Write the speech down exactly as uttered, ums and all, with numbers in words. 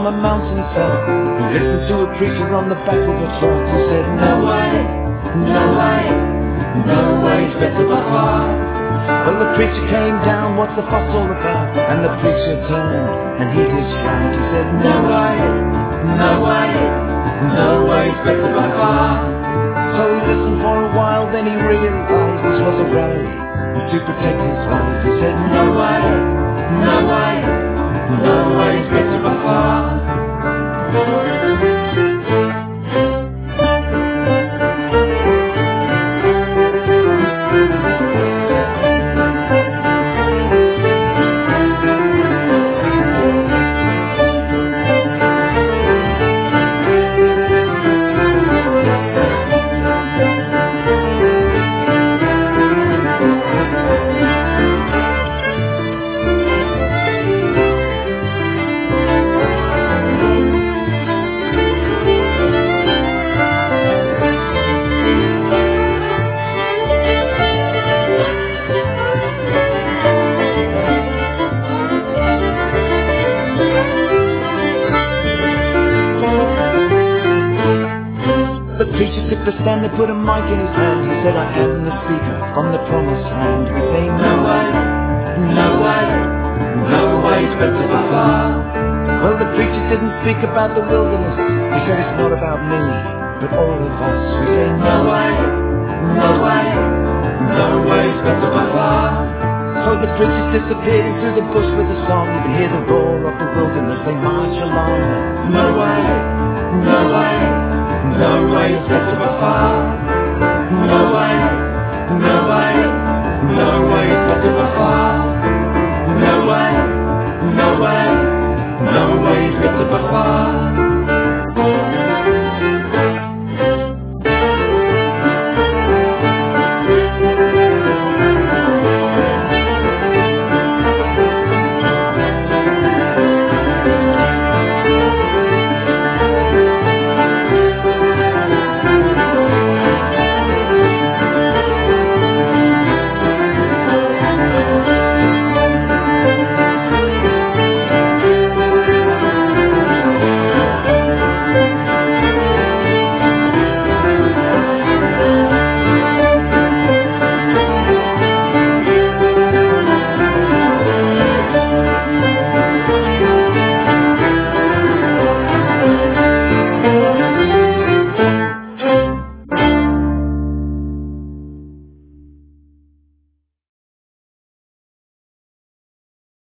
from a mountainside. He listened to a preacher on the back of a truck who said, no way, no way, no way, it's better by far. Well, the preacher came down, what's the fuss all about? And the preacher turned and he did shout. He said, no way, no way, no way, it's better by far. So he listened for a while, then he realized this was a rally to protect his life. He said, no way, no way, no way, it's better by far. The preacher took the stand and put a mic in his hand. He said, I am the speaker from the promised land. We say, no way, no way, no way, it's better by far. Well, the preacher didn't speak about the wilderness. He said, it's not about me, but all of us. We say, no way, no way, no way, it's better by far. So the preachers disappeared into the bush with a song. You can hear the roar of the wilderness, they march along. No way, no way, no way, it's better by far.